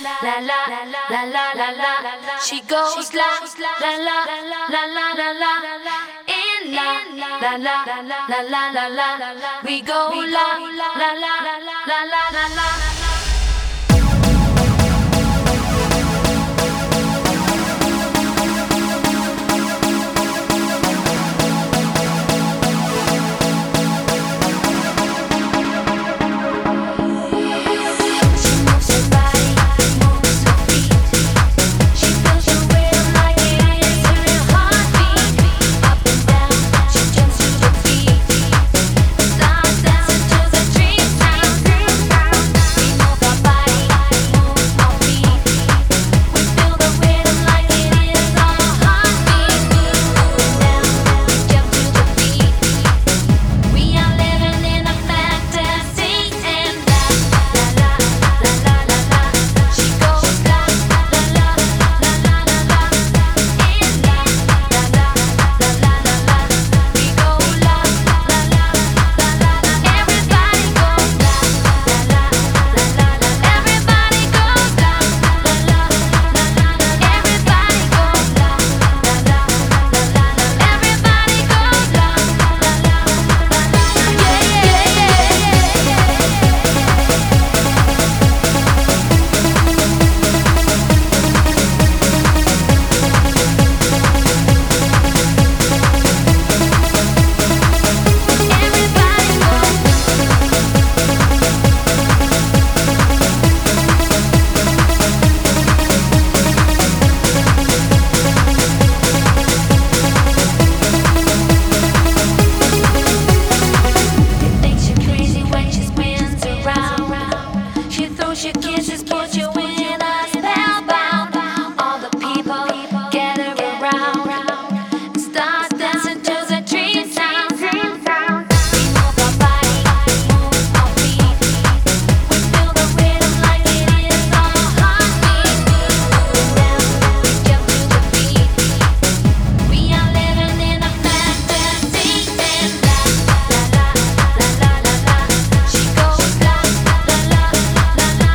la la la la la la. She goes la la la la la la la. In la la la la la la la. We go la la la la la la la. She kisses, put you in a spellbound. All the people gather around, start dancing to the dream sound. We move our body, move our feet. We feel the rhythm like it is our heartbeat. Up and down, we jump to the beat. We are living in a fantasy. And la la la la la la la. She goes la la la la la.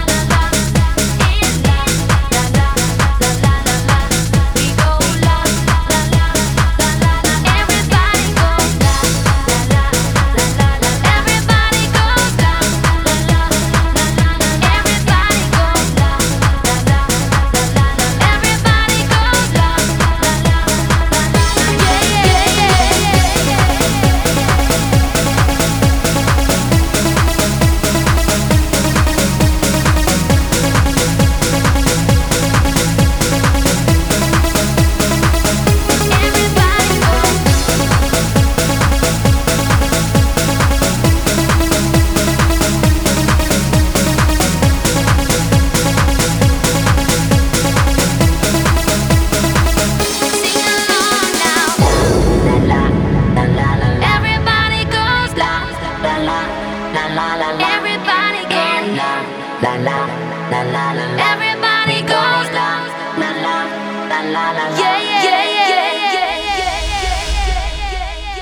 Everybody goes la la la la la la. Everybody goes la la la la la la. Yeah.